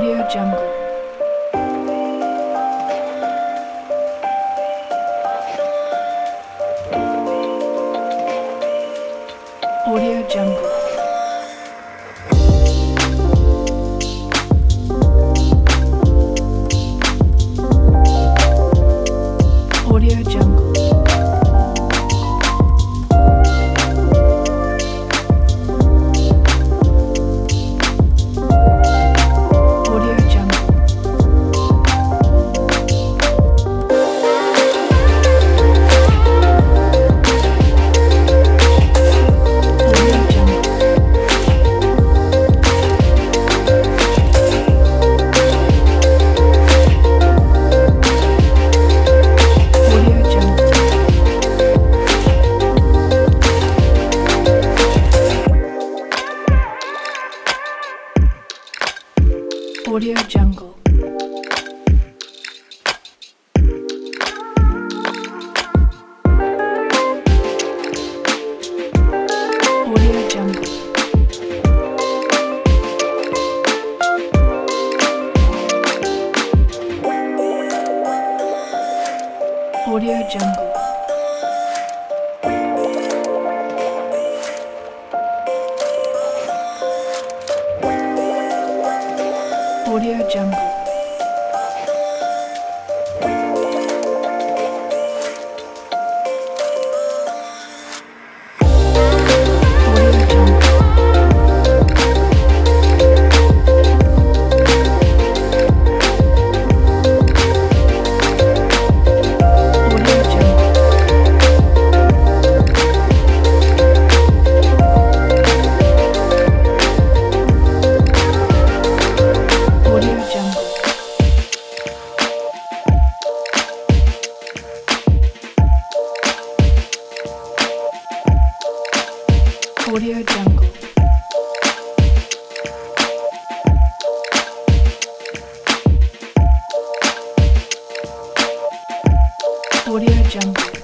Audio Jungle. Audio Jungle. Audio Jungle. Audio Jungle. Audio Jungle. Audio Jungle. Audio Jungle. Audio Jungle. Audio Jungle. Audio Jungle. Audio Jungle. Audio Jungle. Audio Jungle. Audio Jungle. Audio Jungle.